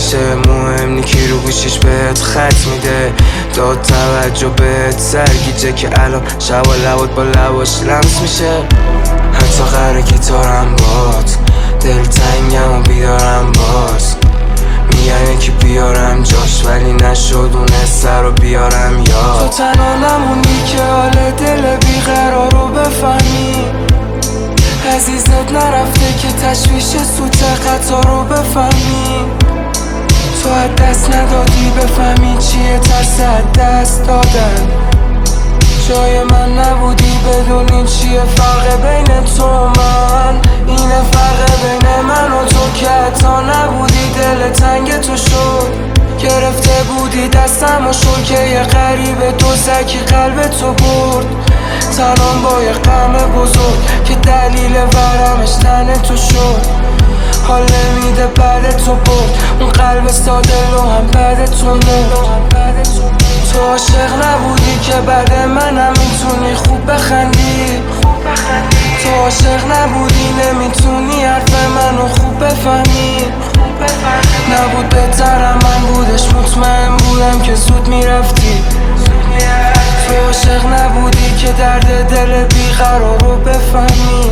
میشه، مهم نی کی رو گوشیش بهت خط میده. داد توجه بهت سرگیجه که الان شب و لبات با لباش لمس میشه. حتی قراره گیتارم باد، دلتنگم و بیارم باز. میگن یکی بیارم جاش ولی نشد اون حسه رو بیارم یاد. تو تنها نمونی که حال دل بیقرار رو بفهمی. عزیزت نرفته که تشویش سوت قطار رو بفهمی. تو از دست ندادی بفهمی چیه ترس از دست دادن. جای من نبودی بدونی چیه فرق بین تو و من. اینه فرق بین من و تو که حتی نبودی دل تنگ تو شد. گرفته بودی دستم و شد که یه غریبه دوزکی قلب تو برد. تنام با یه غم بزرگ که دلیل ورمش تن تو شد. حال نمیده بعد تو برد اون قلب ساده لو هم بعد تو مرد. تو عاشق نبودی که بعد منم میتونی خوب بخندی. تو عاشق نبودی نمیتونی حرف منو خوب بفهمی. نبود بهترم من بودش مطمئن بودم که زود میرفتی. تو عاشق نبودی که درد دل بیقرار رو بفهمی.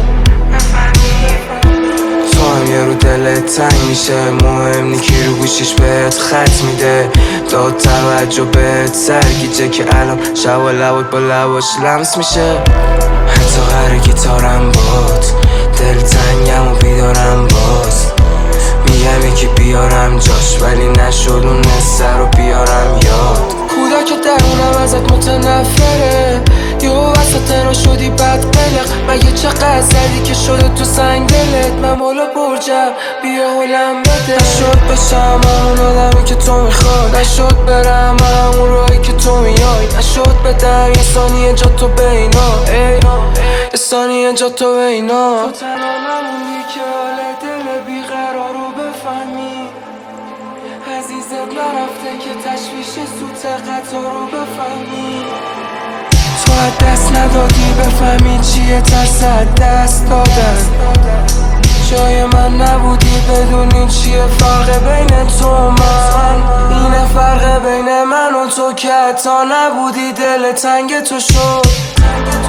تو هم یه رو دلت تنگ میشه، مهم نی کی رو گوشیش بهت خط میده. داد توجه بهت سرگیجه که الان شب و لبات با لباش لمس میشه. حتی قراره گیتارم باد، دلتنگم و بیدارم باز. میگم یکی بیارم جاش ولی نشد اون حسه رو بیارم یاد. کودک درونم ازت متنفره، یه وسط را شدی بد قلق. مگه چقدر زدی که شده تو سنگ دلت. من مولا برجم بیا حولم بده. نشد بشم همون آدمی که تو میخوای، نشد برم همون راهی که تو میای. نشد بدم یه ثانیه جا تو بینا، یه ثانیه جا تو بینا. تو تنها نمونی که حال دل بیقرار رو بفهمی. عزیزت نرفته که تشویش سوت قطار رو بفهمی. تو از دست ندادی بفهمی چیه ترس از دست دادن. جای من نبودی بدونی چیه فرق بین تو و من. اینه فرق بین من و تو که حتی نبودی دل تنگ تو شد.